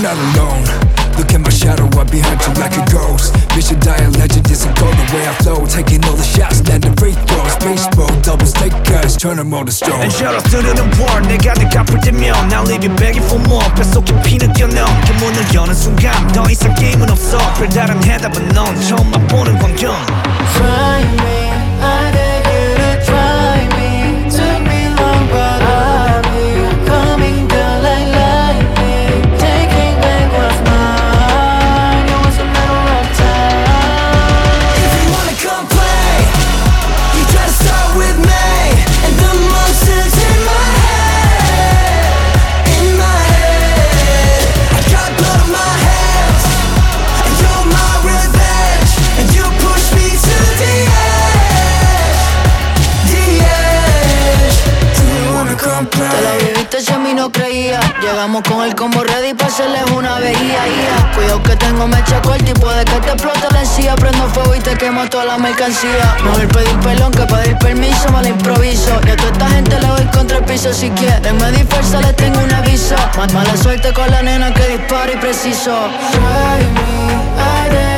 not alone. Look at my shadow, I'm behind you like a ghost. Mission die a legend, isn't go the way I flow. Taking all the shots, landing free throws. Baseball, doubles, take guys, turn them all to stone. And shout out to the war, 내가 아플 때면 Now leave you begging for more. 뱃속에 피는 뛰어넘게 문을 여는 순간 더 이상 게임은 없어. 별다른 해답은 넌 처음 맛보는 광경. Try me, I beg you to try me. Took me long but I'll be coming down like lightning. Taking back what's mine. It was a matter of time. If you wanna come play, you gotta start with me. And the monsters in my head, in my head. I got blood on my hands, and you're my revenge. And you push me to the edge, the edge. Do you wanna come play? Te la viviste si a mí no creía. Llegamos con el combo ready pa' hacerles una veía. Cuidado que tengo mecha corta y puede que te explote la encía. Prendo fuego y te quemo toda la mercancía. Mejor pedir perdón que pedir permiso, me la improviso. Y a toda esta gente le doy contra el piso. Si quieren me dispersa, les tengo un aviso. Mala suerte con la nena que dispara y preciso. Try me, I